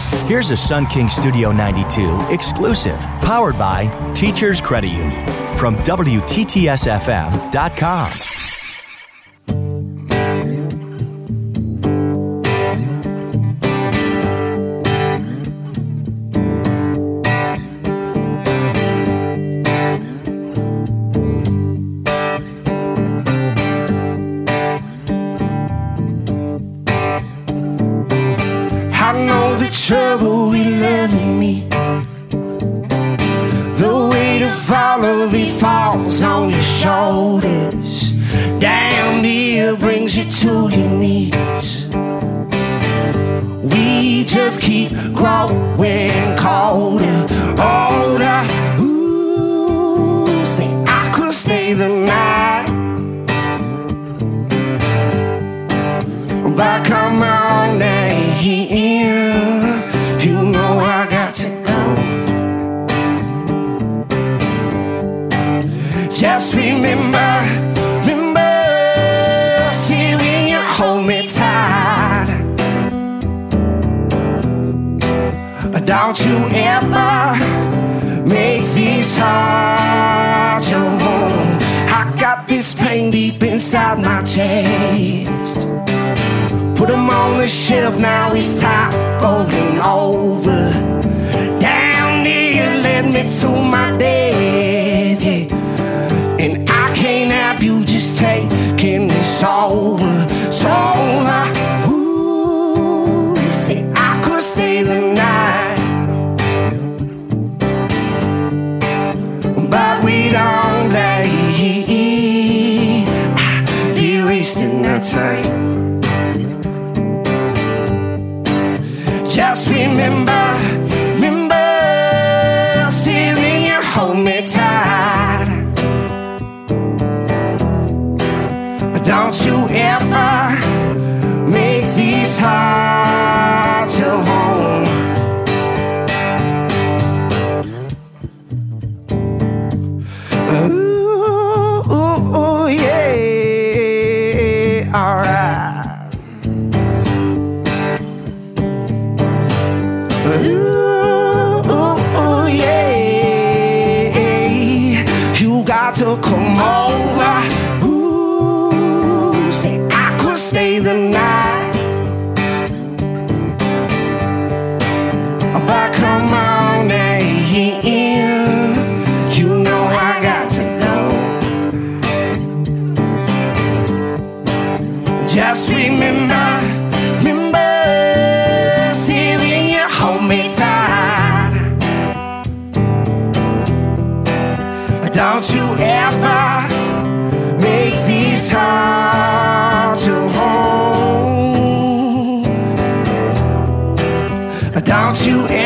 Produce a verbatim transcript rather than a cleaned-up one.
Here's a Sun King Studio ninety-two exclusive, powered by Teachers Credit Union from W T T S F M dot com. Trouble with loving me, the weight of all of it falls on your shoulders. Down here brings you to your knees. We just keep growing colder, older. Ooh, say I could stay the night, but come on now. You know I got to go. Just remember, remember, see when you hold me tight. Don't you ever make this hard your home. I got this pain deep inside my chest. Put them on the shelf, now it's time going over. Down here, led me to my death, yeah. And I can't have you just taking this over. So I, ooh, you say I could stay the night, but we don't lay. Be wasting our time. Just remember, remember, see when you hold me tight. Don't you ever make these hard to hold. Ooh, ooh, ooh, yeah, alright. Ooh, ooh, ooh, yeah. You got to come over. Ooh, say I could stay the night, but come on now. You know I got to go. Just remember, don't you ever make these hard to hold. Don't you ever